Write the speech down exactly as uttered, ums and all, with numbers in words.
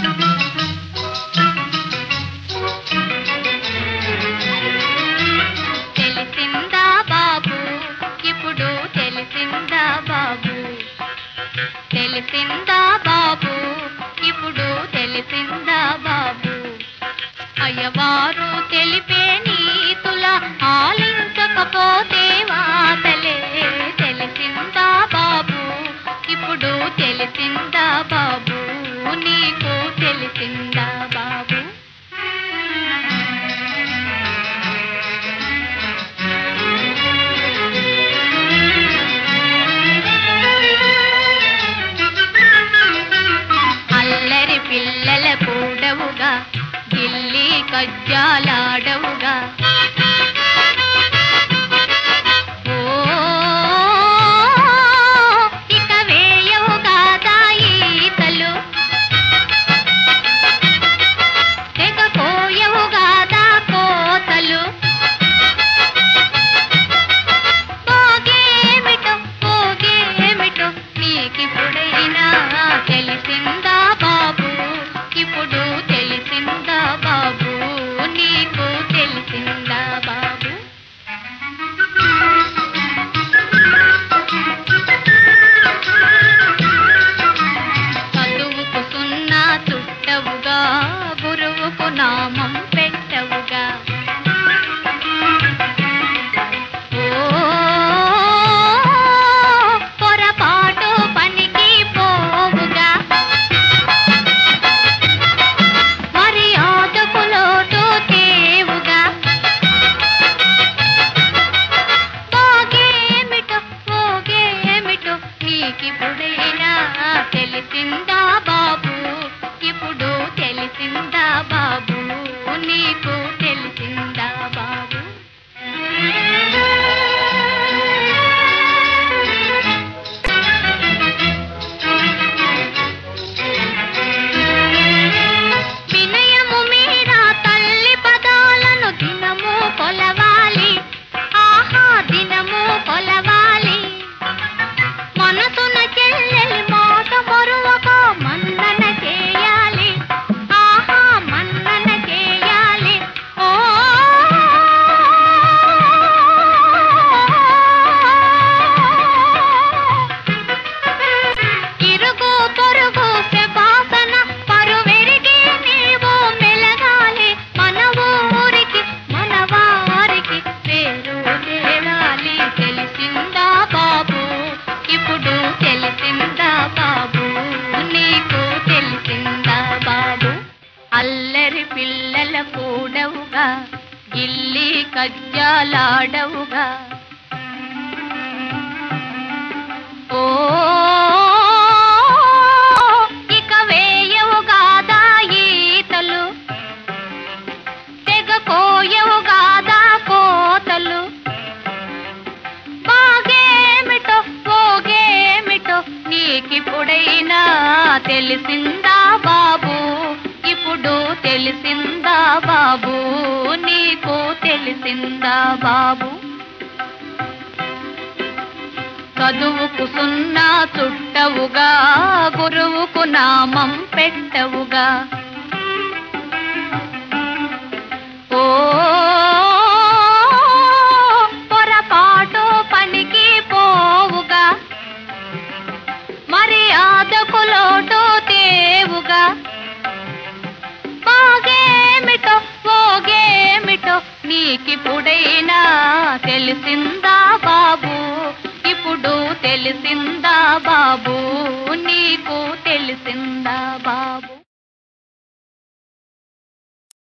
తెలిసిందా బాబు ఇప్పుడు తెలిసిందా బాబు తెలిసిందా బాబు ఇప్పుడు తెలిసిందా బాబు అయ్యవారు తెలిపే నీతుల ఆలించకపోతే వాతలే తెలిసిందా బాబు ఇప్పుడు తెలిసిందా బాబు నీకు తెలిసిందా బాబు అల్లరి పిల్లల కూడవుగా గిల్లి కజ్జాలాడవుగా ఓ ఇక వేయవు కాదా ఈతలు తెగ కోయవు కాదా కోతలు పోగేమిటో పోగేమిటో నీకిప్పుడైనా తెలిసిందా బాబు ఇప్పుడు తెలిసిందా బాబు నీకు తెలిసిందా బాబు చదువుకు సున్నా చుట్టవుగా గురువుకు నామం పెట్టవుగా ఓ పొరపాటు పనికి పోవుగా మర్యాదకు లోటు తేవుగా పోగేమిటో పోగేమిటో నీకిప్పుడైనా తెలిసిందా బాబు ఇప్పుడు తెలిసిందా బాబు నీకు తెలిసిందా బాబు వినయము మీద తల్లి పదాలను దినము కొలవాలి ఆహా దినము కొలవాలి మనసున చెల్లెలి మాట మరువక మన్నన చేయాలి ఆహా మన్నన చేయాలి ఓ ఇరుగు పొరుగు శపాసన పరువెరిగి నీవు మెలగాలి మన ఊరికి మన వారికి పేరు తేవాలి తెలిసిందా బాబు ఇప్పుడు తెలిసిందా బాబు నీకు తెలిసిందా బాబు అల్లరి పిల్లల కూడవుగా గిల్లి కజ్జాలాడవుగా ఓ ఇక వేయవు కాదా ఈతలు తెగ కోయవు కాదా కోతలు బాగేమిటో పోగేమిటో నీకిప్పుడైనా తెలిసిందా బాబు ఇప్పుడు తెలిసిందా బాబు నీకు తెలిసిందా బాబు చదువుకు సున్నా చుట్టవుగా గురువుకు నామం పెట్టవుగా ఓ పొరపాటు పనికి పోవుగా మర్యాదకు లోటు తేవుగా పోగేమిటో పోగేమిటో నీకిప్పుడైనా తెలిసిందా బాబు ఇప్పుడు తెలిసిందా బాబు నీకు తెలిసిందా బాబు